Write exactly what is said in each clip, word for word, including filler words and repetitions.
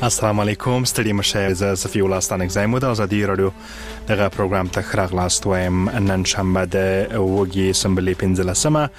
السلام علیکم ستړي مشه ز صفی الله ستانک زایمو د ازادي رادیو دغه پروګرام ته خراغلاست وایم. نن شنبه د وګي سمبلی پنځلسمه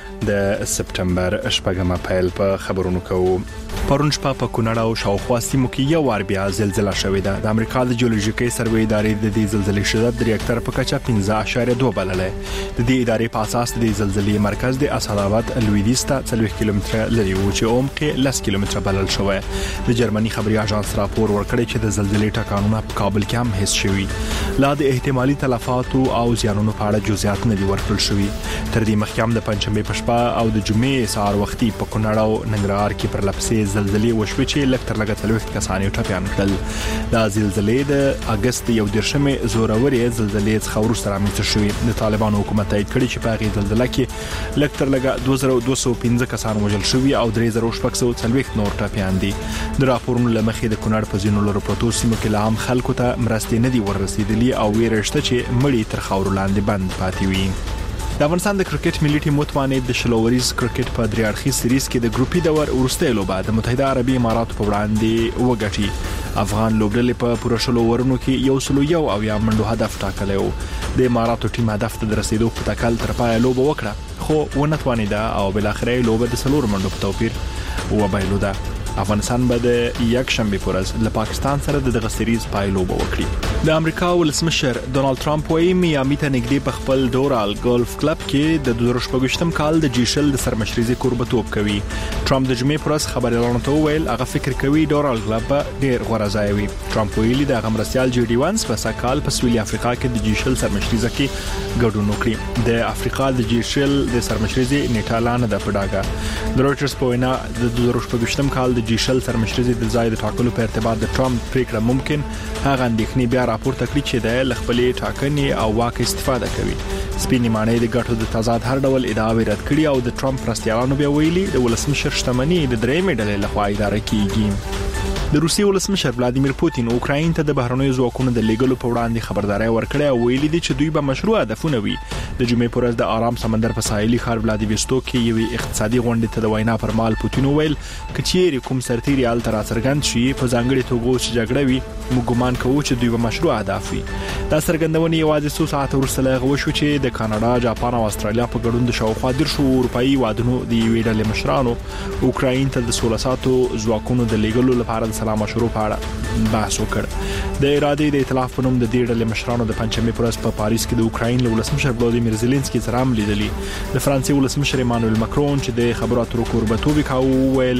د سپتمبر شپږمه پیل په خبرونو کوو. پرون شپه په کونړ او شاوخوا سیمو کې یو وار بیا زلزلہ شوې ده. د امریکا د جیولوژیکي سروې ادارې د دې زلزلې شدت د ریاکټر په کچه پنځه اعشاریه دوه بللې. د دې ادارې په اساس د زلزلې مرکز د اسعد آباد لویدیځ ته څلوېښت کیلومتره لري و چې عمق یې لس کیلومتره بلل شوی. د جرمني خبري اژانس راپور ورکړی چې د زلزلې ټکانونه په کابل کې هم حس شوي. لا د احتمالي تلفاتو او زیانونو په اړه جزئیات نه دي ورکړل شوي. تر دې مخکې هم د پنځمې په شپه او د جمعې سهار وختي په کونړ او ننګرهار کې پر لپسې زلزلې وشوې چې لږ تر لږه څلوېښت کسان یې ټپیان کړل. دا زلزلې د اگست یو دېرشمې زورورې زلزلې څخه وروسته رامنځته شوې. د طالبانو حکومت تایید کړي چې په هغې زلزله کې لږ تر لږه دوه زره دوه سوه پنځه کسان وژل شوي او درې زره شپږ سوه څلوېښت نور ټپیان دي. د راپورونو له مخې د کونړ په ځینو لرو پرتو سیمو کې لا هم خلکو ته مرستې نه دي ورسېدلي او ویره شته چې مړي تر خاورو لاندې بند پاتې وي. د افغانستان د کرکټ ملي ټیم متوانید د شلوریز کرکټ په درې اړخیز سریز کې د ګروپي دور وروستۍ لوبه د متحده عربي اماراتو په وړاندې وګټي. افغان لوبډلې په پوره شلو ورونو کې یو سلو یو او یا منډو هدف ټاکلی و. د اماراتو ټیم هدف ته د رسیدو په تکل تر پایه لوبه وکړه خو ونه توانیده او بالاخره لوبه د څلور منډو په توپیر وبایلوده. افغانستان به د یک شنبه پر ورځ له پاکستان سره د دغه سریز پای لوبه وکړي. د امریکا ولسمشر ډونالد ټرمپ وايي میامي ته نږدې په خپل دورال ګولف کلب کې د دوه زره شپږم کال د جی شل د سرمشريزي کوربتوب کوي. ټرمپ د جمعې پر ورځ خبريالانو ته وویل هغه فکر کوي دورال کلب ډیر غوړه ځای وي. ټرمپ ویلي د غمرسیال جی ډي وانس په سکهال په سویلي افریقا کې د جی شل سرمشريزه کې ګډون وکړي. د افریقا د جی شل د سرمشريزي نیټه لانه د پډاګه د رويټرز په وینا د دوه زره شپږم کال د جی شل سرمشريزي د ځای د ټاکلو په ارتباط د ټرمپ پریکړه ممکن هغه اندېښنې بیا راپورته کړي چې د لخپلې ټاکنې او واک استفاده کوي. سپینې مانې د ګټو د تضاد هر ډول ادعاوې رد کړي او د ټرمپ پرستیالانو بیا ویلي د ولسمشر شتمنۍ د درېمې ډلې لخوا اداره کیږي. د روسي ولسمشر ولادیمیر پوتین اوکراین ته د بهرنیو ځواکونو د لیږلو په وړاندې خبرداري ورکړې او ویلي دي چې دوی به مشروع هدفونه وي. د جمعې پر ورځ د آرام سمندر په ساحلي ښار ولادیوستوک کې یو اقتصادي غونډې ته د وینا پر مهال پوتین وویل کچېری کوم سرتیري ال تر څرګند شي په ځانګړي توګه چې جګړه وي موږ ګمان کوو چې دوی به مشروع اهداف وي. دا څرګندونه یوازې څو ساعت وروسته له هغه وشو چې د کاناډا، جاپان او استرالیا په ګډون د شاوخوا دېرشو اروپایي هیوادونو د یوې ډلې مشرانو اوکراین ته د سوله ساتو ځواکونو د لیږلو لپاره د سلا مشورو په اړه بحث وکړ. د ارادې د ائتلاف په نوم د دې ډلې مشرانو د پنځمې پر ورځ په پاریس کې د اوکراین له ولسمشر ولادیمیر زيلنسکي سره هم لیدلي. د فرانسې ولسمشر ایمانوئل ماکرون چې د خبرو اترو کوربتوب کاوه ویل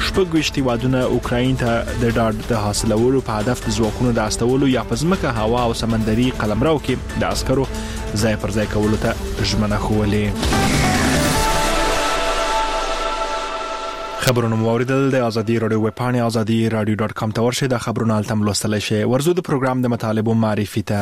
شپږ ویشتي اوکراین ته د ډاډ د حاصلولو په هدف د ځواکونو د استولو یا په ځمکه، هوا او سمندري قلمرو کې د عسکرو ځای پر ځای کولو ته ژمنه خوله. خبرونه موریدل د ازادي رادیو ویب پاڼې ازادي رادیو ډاټ کام ته ورشئ. د خبرونو التم لوستل شي. ورزو د پروګرام د مطالبه معرفي ته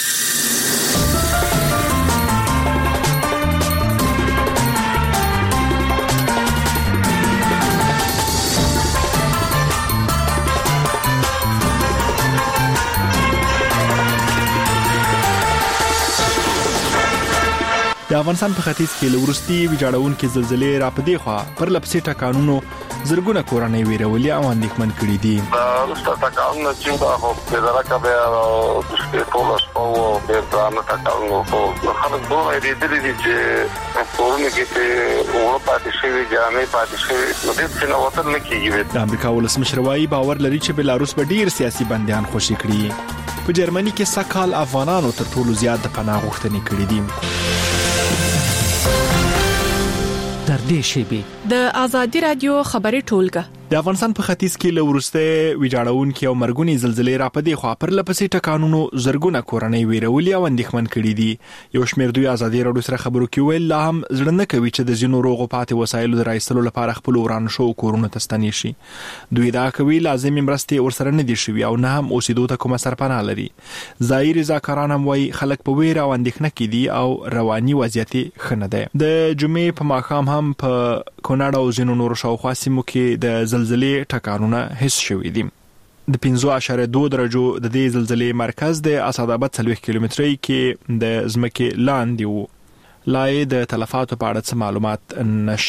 د افغانستان په ختیځ کې لورستي ویجاړونکو زلزلې را پدې خوا پر لپسې ټکانونو زرګونه کورنۍ ویرولې او اندېښمن کړي دي. دا رسته ټکانونه چې دا هو په درکه به او د سپېټولس او د ځان ټکانونو په خلک دوه ریډلې دي چې کورونه کې ته اور پاتې شوی جامې پاتې شوی نو دې څه نو وته نه کیږي. د امریکا ولسمشر وايي باور لري چې بلاروس به ډیر سیاسي بنديان خوشي کړي. په جرمني کې سکهال افغانانو تر ټولو زیات د پناه غوښتنې کړې دي. در دې شیبي د ازادي رادیو خبري ټولګه د افغانستان په ختیځ کې له ورسته ویجاړونکو او مرګونی زلزلې را پدې خوا پر لپسې ټکانونو زرګونه کورنۍ ویرولې او اندېښمن کړي دي. یو شمېر دوی ازادي رادیو سره خبرو کې ویل لا هم زړه نه کوي چې د زینو روغو پاتې وسایلو د راایستلو لپاره خپل وران شو کورونه ته ستنې شي. دوی دا کوي لازمي مرستې ورسره نه دي شوي او نه هم اوسېدو ته کومه سرپناه لري. ظاهري رضاکاران هم وايي خلک په ویره او اندېښنه کې دي او رواني وضعیت ښه نه دی. د جمعې په ماښام هم په کونړ او زینو نور شاوخوا سیمو کې د زلزلې ټکانونه حس شوي دي. د پنځه اعشاریه دوه درجو د دې زلزلې مرکز د اسعد آباد څلوېښت کیلومترۍ کې د ځمکې لاندې و. لا د تلفاتو په اړه څه معلومات نشته.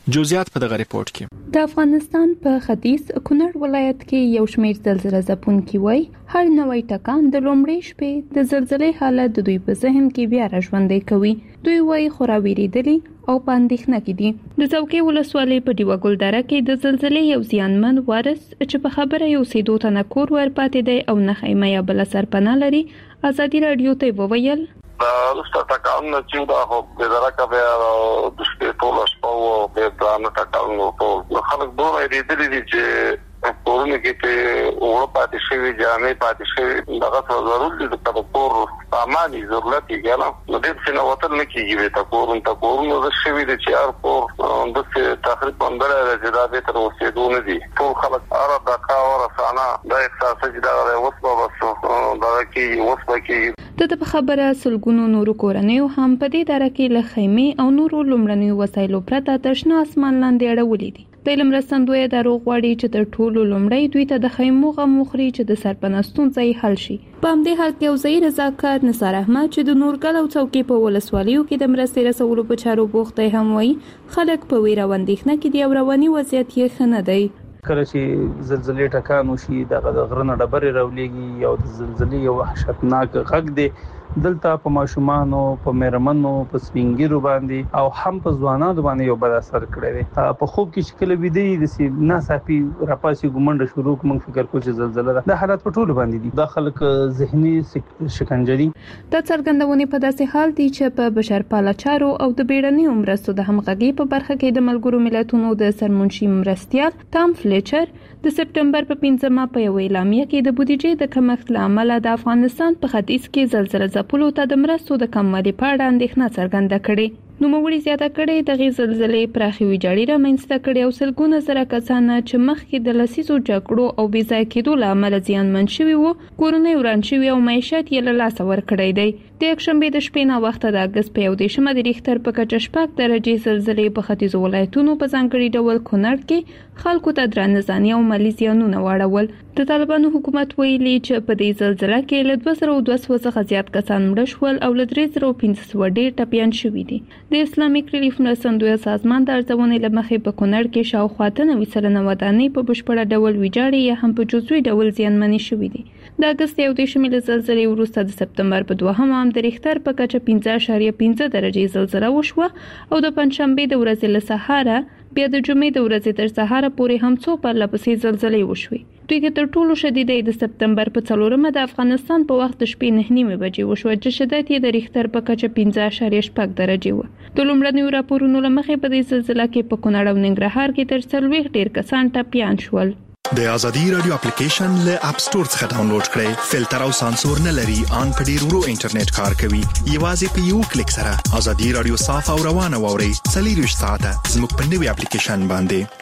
جزئیات په دغه ریپورت کې. د افغانستان په ختیځ کونړ ولایت کې یو شمېر زلزلې ځپونکي وای هر نوې ټکان د لومړۍ شپې د زلزلې حالت د دوی په ذهن کې بیا راژوندې کوي. دوی وای خوراویریدلي او پاندېښنه کې دي. د څوکۍ ولسوالۍ په ډیوه ګلدره کې د زلزلې یو زیانمن وارث چې په خبره یو سیدو تنه کور ور پاتې دی او نه خیمه یا بل سرپناه لري ازادي رادیو ته وویل دا رسته ټکان چې دا هو د درکه بیا د شپې ټول شپه او د پلان ټکان نو ټول خلک دوه ریډلې دي چې کورونه کې په اورو پاتې شوی جامې پاتې شوی دغه څه ضروري دي چې په کور سامان ضرورت یې ګاله نو د څه نو وتر نه کیږي ته کورون ته کورونه د شوی دي چې هر کور د څه تقریبا بندره د دا به تر اوسېدو نه دي ټول خلک عرب د کا او رسانه د احساس چې دا وسبه وسو دا کې وسبه کې د په خبره سلګونو نورو کورنیو هم په دې دره کې له خیمې او نورو لومړنیو وسایلو پرته د شنه اسمان لاندې اړولې دي. د علم رسندوی د روغ غواړي چې د ټولو لومړی دوی ته د خیمو غموخري چې د سرپناستون ځای حل شي. په همدې حال کې وزیر رضاکار نثار احمد چې د نورګل او څوکۍ په ولسوالیو کې د مرستې رسولو په چارو بوخت دی هم وایي خلک په ویره وندېښنه کې دي او رواني وضعیت یې ښه نه دی. کله چې زلزلې ټکان وشي دغه د غرنه ډبرې راولېږي او د زلزلې یو وحشتناک غږ دی دلته په ماشومانو په مېرمنو په سپینګیرو باندې او هم په ځوانانو باندې یو بد اثر کړی دی. په خوب کې شکل ویدي د سی ناڅاپي راپاسي ګمنډ شروع کوم فکر کو چې زلزلہ ده د حالت په ټولو باندې دي د خلک ذهني شکنجري د څرګندونې په داسې حال دی چې په بشرپاله چارو او د بیړنیو مرستو د همغږي په برخه کې د ملګرو ملتونو د سرمنشي مرستیال تام فلیچر د سپټمبر په پنځمه په یو اعلامیه کې د بودیجې د کمښت لامل د افغانستان په ختیځ کې زلزلہ ځپلو ته د مرستو د کموالي په اړه اندېښنه څرګنده کړې. نو موږ زیاته کړې د غي زلزلې پراخي ویجاړي رامنځته کړې او سلګونه زره کسان چې مخکې د لسیزو جګړو او بې ځای کېدو لامل زیانمن شوي وو کورونه وران شوي او معیشت یې له لاسه ورکړی دی. د یکشنبې د شپې نه وخت د اګست په یو دیشمه د ریختر په کچه شپږ درجې زلزلې په ختیځو ولایتونو په ځانګړي ډول کونړ کې خلکو ته درانه ځاني او مالي زیانونه واړول. د طالبانو حکومت ویلي چې په دې زلزلہ کې له دوه زره دوه سوه څخه زیات کسان مړه شول او له درې زره پنځه سوه ډېر ټپیان شوي دي. د اسلامي ریلیف مرستندوی سازمان د ارزونې له مخې په کونړ کې شاوخوا اته نوي سلنه ودانۍ په بشپړه ډول ویجاړې یا هم په جزوي ډول زیانمنې شوي دي. د اګست یو دیشمې له زلزلې وروسته د سپتمبر په دوهمه هم د ریختر په کچه پنځه اعشاریه پنځه درجې زلزلہ وشوه او د پنځشنبې د ورځې له سهاره بیا د جمعې د ورځې تر سهاره پورې هم څو پرله پسې زلزلې وشوي. دوی کې تر ټولو شدیدې د سپتمبر په څلورمه د افغانستان په وخت د شپې نه نیمه بجې وشوه چې شدت یې د ریختر په کچه پنځه اعشاریه شپږ درجې و. د لومړنیو راپورونو له مخې په دې زلزلہ کې په کونړ او ننګرهار کې تر څلوېښت ډېر کسان ټپیان شول. د ازادي رادیو اپلیکیشن له اپ سٹور څخه ډاونلوډ کړئ. فلټر او سانسور نه لري، ان په ډیر ورو انټرنیټ کار کوي. یوازې په یو کلیک سره ازادي رادیو صاف او روانه ووري. څلور ساعته زموږ په نوي اپلیکیشن باندې.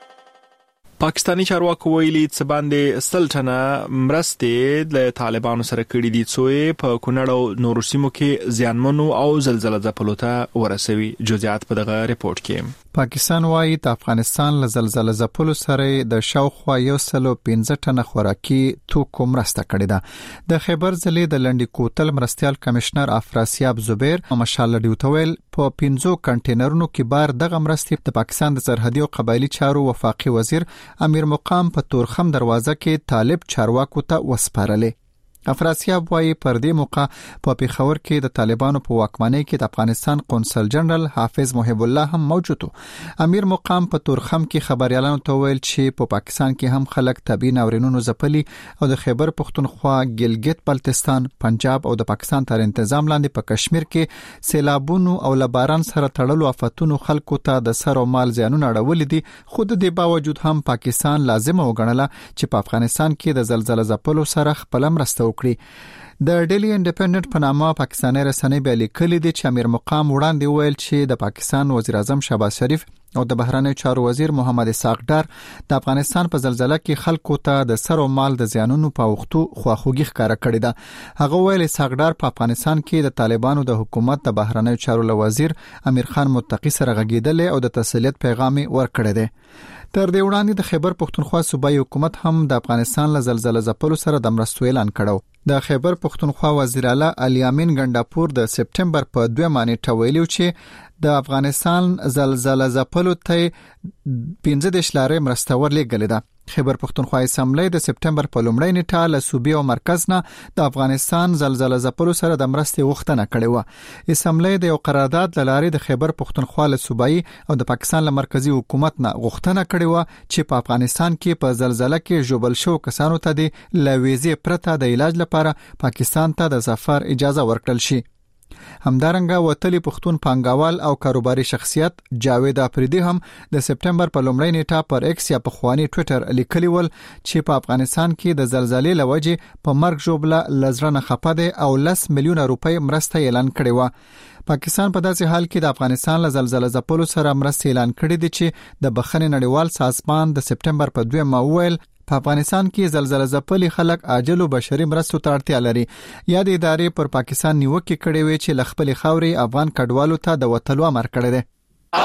پاکستانی چارواکو ویلي چې باندې سلطنه مرستې د طالبانو سره کړي دي چې په کونړ او نورو سیمو کې زیانمنو او زلزلہ ځپلو ته ورسوي. جزئیات په دغه ریپورت کې. پاکستان وايي د افغانستان له زلزلہ ځپلو سره د شاوخوا یو سل او پنځه ټنه خوراکي توکو مرسته کړې ده. د خیبر ضلع د لنډي کوتل مرستيال کمشنر افراسیاب زبیر مشال ډیوټویل په پنځو کنټینرونو کې بار دغه مرستې د پاکستان د سرحدي او قبایلی چارو وفاقي وزیر امیر مقام په تورخم دروازه کې طالب چارواکو ته وسپارلې. افراسیاب وايي پر دې موقع په پیښور کې د طالبانو په واکمنۍ کې د افغانستان قونسل جنرال حافظ محب الله هم موجود و. امیر مقام په تورخم کې خبريالانو ته ویل چې په پاکستان کې هم خلک طبي ناورینونو ځپلي او د خیبر پختونخوا، ګلګت بلتستان، پنجاب او د پاکستان تر تنظیم لاندې په کشمیر کې سیلابونو او لباران سره تړلو آفتونو خلکو ته د سر او مال زیانونه اړولې دي. خو د دې باوجود هم پاکستان لازم وګڼله چې په افغانستان کې د زلزلہ ځپلو سره خپل مرسته د ډیلی انډیپندنت په نامه پاکستاني رسنۍ به لیکلي دي چې امیر مقام وړاندې ویل چې د پاکستان وزیر اعظم شهباز شریف او د بهرنیو چارو وزیر محمد اسحاق ډار د افغانستان په زلزلہ کې خلکو ته د سر او مال د زیانونو په وختو خواخوږي ښکارا کړې ده. هغه ویل اسحاق ډار په افغانستان کې د طالبانو د حکومت د بهرنیو چارو وزیر امیر خان متقی سره غږیدل او د تسلیت پیغام ورکړی دی. تر دې وړاندې د خیبر پښتونخوا صوبایي حکومت هم د افغانستان له زلزلې ځپلو سره د مرستو اعلان کړو. د خیبر پښتونخوا وزیر اعلی الیامین ګنداپور د سپټمبر په دوه نیټه ویلو چې د افغانستان زلزلې ځپلو ته پنځه دېرش لارې مرسته ورلېږلې ده. خیبر پښتونخوا اسمبلی د سپټمبر په لومړۍ نیټه له صوبې او مرکز نه د افغانستان زلزلې ځپلو سره د مرستې غوښتنه کړې و. اسمبلی د یو قرارداد له لارې د خیبر پښتونخوا له صوبایي او د پاکستان له مرکزی حکومت نه غوښتنه کړې و چې په افغانستان کې په زلزلې کې ژوبل شو کسانو ته د لویزې پرته د علاج لپاره پاکستان ته د سفر اجازه ورکړل شي. همدارنګه وتلی پښتون پانګوال او کاروباري شخصیت جاوید افریدي هم د سپټمبر په لومړۍ نیټه پر ایکس یا په خواني ټوئیټر لیکلی ول چې په افغانستان کې د زلزلې لوجې په مرګ ژوبله لزرنه خپه ده او لس میلیونه روپۍ مرسته اعلان کړې و. پاکستان په داسې حال کې د افغانستان له زلزلې ځپلو سره مرسته اعلان کړې دي چې د بخښنې نړیوال سازمان د سپټمبر په دوه مویل په افغانستان کې زلزلې ځپلي خلک عاجل او بشري مرستو ته اړتیا لري. یا د ادارې پر پاکستان نیوکه کړې وي چې لخپل خاوري افغان کډوالو ته د وټلو امر کړی دی.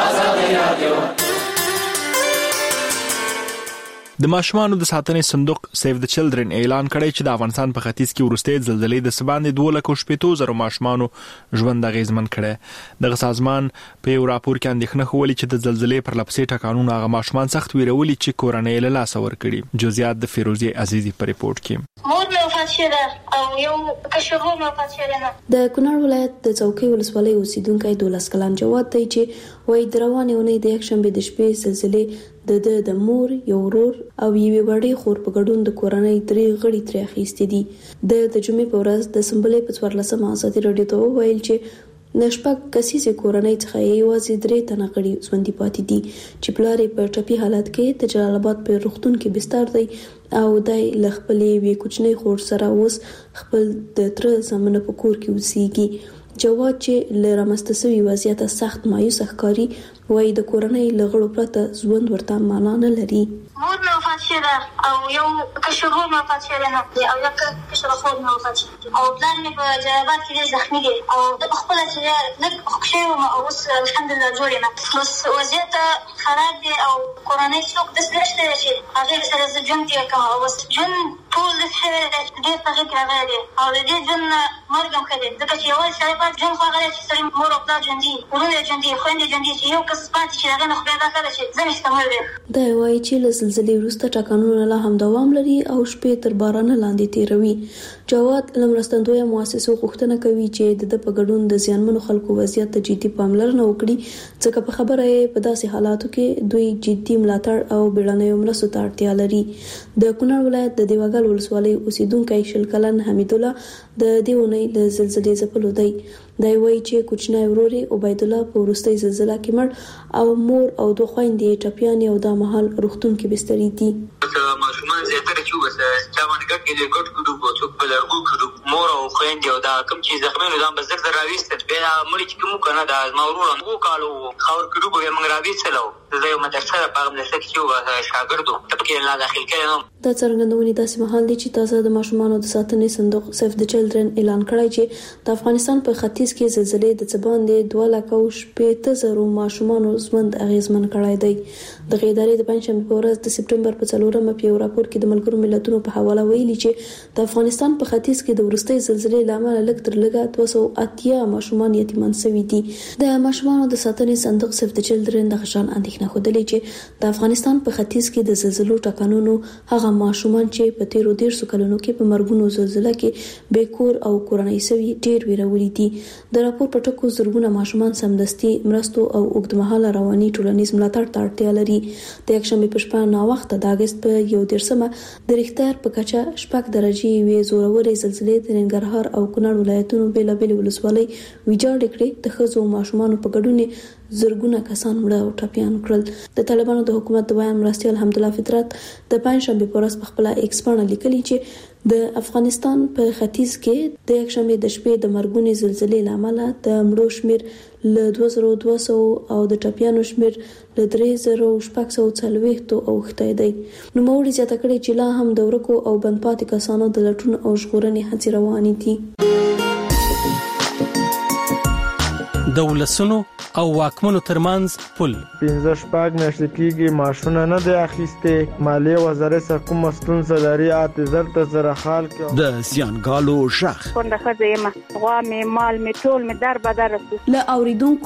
د ماشومانو د ساتنې صندوق سیو د چلډرن اعلان کړی چې د افغانستان په ختیځ کې ورسته زلزلې د سباندې دوه لک شپږ زره ماشومانو ژوند غیزمن کړي. د سازمان په یو راپور کې اندېښنه خولي چې د زلزلې پر لپسې ټکانونه هغه ماشومان سخت ویرولي چې کورنۍ له لاس ور کړي. جزئیات د فیروزي عزیزي په ریپورت کې. مور مې وفات شوه او یو کشرو مې وفات شوه. د کونړ ولایت د څوکۍ ولسوالۍ اوسیدونکو دولس کلن جواد دی چې وای دروانې ونې د یک شنبه د شپې زلزلې د د د مور یو ورور او یوې وړې خور په ګډون د کورنۍ درې غړي ترې اخیستې دي. د د جمعې په ورځ د سمبلې په څوارلسمه ازادي راډیو ته وویل چې نشپک کسيزه کورنۍ څخه یوازې درې تنه غړي ژوندۍ پاتې دي چې پلار په ټپي حالت کې د جلال آباد په روغتون کې بستر دی او دای لخپلې وی کوچنۍ خور سره اوس خپل د تر زمنه په کور کې اوسېږي. جواد چې له رامستسوي وضعیت سخت مایوس ښکاري وای د کورنۍ لغړو پرته ژوند ورته معنا نه لري. مور مې وفات شوه او یو کشر ورور مې وفات شوه نه او یو کشر خور مې وفات شوه او پلان مې په جلال آباد کې زخمي دي او د خپل چې لږ خوشاله او اوس الحمدلله جوړ یم. بس وضعیت خراب دي او کورنۍ څوک د سرشته چې هغه سره ژوند کوي او بس ژوند ټول د دې په غږ راغلي او د دې ژوند مرګ هم کړي ځکه چې اول شای په ژوند خو غلط چې سړی مور او پلار ژوندي ورونه ژوندي خويندې ژوندي چې یو کس پاتې چې هغه نه خو دا کړي چې زمي استعمال دي. دا وایي چې له زلزلې وروسته ټاکنونه لا هم دوام لري او شپې تر باران لاندې تیروي. جواد لمرستندوی مؤسسو غوښتنه کوي چې د په ګډون د زیانمنو خلکو وضعیت ته جدي پاملرنه وکړي ځکه په خبره یې په داسې حالاتو کې دوی جدي ملاتړ او بیړنۍ مرستو ته اړتیا لري. د کونړ ولایت د دیوګل ولسوالۍ اوسیدونکو شل کلن حمید الله د دیونې له زلزلې ځپلو دی. دا وایي چې کوچنی ورور عبید الله په وروستۍ زلزلې کې مړ او مور او دوه خويندې ټپيان یو د محل روغتون کې بستري دي. ماشومان زیاتره چې وسه چا باندې ګټ کې ګټ کړو په څوک په لرګو کړو مور او خويندې او دا کوم چې زخمي نظام بزر در راويست بیا مړي چې کوم کنه دا مورور وو کالو خور کړو به موږ راويستلو زه یو مدرسه په مدرسه کې یو شاګردو تبکې لا داخل کړم. دا څرګندونې داسې مهال دي چې تازه د ماشومانو د ساتنې صندوق سیف د چلډرن اعلان کړی چې د افغانستان په ختیځ کې زلزلې د څباندې دوه لک او شپږ زره ماشومانو ژوند اغیزمن کړی دی. د ادارې د پنځمې په ورځ د سپټمبر په څلورمه په یو راپور کې د ملګرو ملتونو په حواله ویلي چې د افغانستان په ختیځ کې د ورستۍ زلزلې لامل لږ تر لږه دوه سوه اتیا ماشومان یتیمان شوي دي. د ماشومانو د ساتنې صندوق سیف د چلډرن د غشان اندېښنه خوده چې د افغانستان په ختیځ کې د زلزلو ټکانونو هغه ماشومان چې په تیرو ډیرشو کلونو کې په مرګونو زلزلہ کې بیکور او کورنۍ سوي ډیر ویرولي دي. د راپور په ټکو زرګونه ماشومان سمدستي مرستو او اوږدمهاله رواني ټولنیز ملاتړ ته اړتیا لري. د یکشنبه په شپه نا وخت د اگست په یو دیرشمه د ریختر په کچه شپږ درجه وی زورورې زلزلې د ننګرهار او کونړ ولایتونو بیلابل ولسوالۍ ویجاړ کړې. د ښځو ماشومان په ګډون زرګونه کسان مړه او ټپيان کړل. د طالبانو د حکومت د بیان مرستيال حمدالله فطرت د پنځشنبه په ورځ په خپل ایکس باندې لیکلي چې د افغانستان په ختیځ کې د یکشنبه د شپې د مرګونې زلزلې لامل د مړو شمیر له دوه زره دوه سوه او د ټپيانو شمیر له درې زره شپږ سوه څلوېښت او وخته دی. نو موري زیاته کړي چې لا هم د ورکو او بنپاتې کسانو د لټون او ژغورنې هڅې روانې دي. د ولسونو او واکمنو ترمنځ پل. پنځه شپږ میاشتې کېږي ماشونه نه دی اخیستې. مالیې وزارت څخه کومه ستونزه لري اته زر ته زره حال کې د زیانګالو شخ څنګه خزه یم غوا مې مال مې ټول مې در بدر له اوریدونکو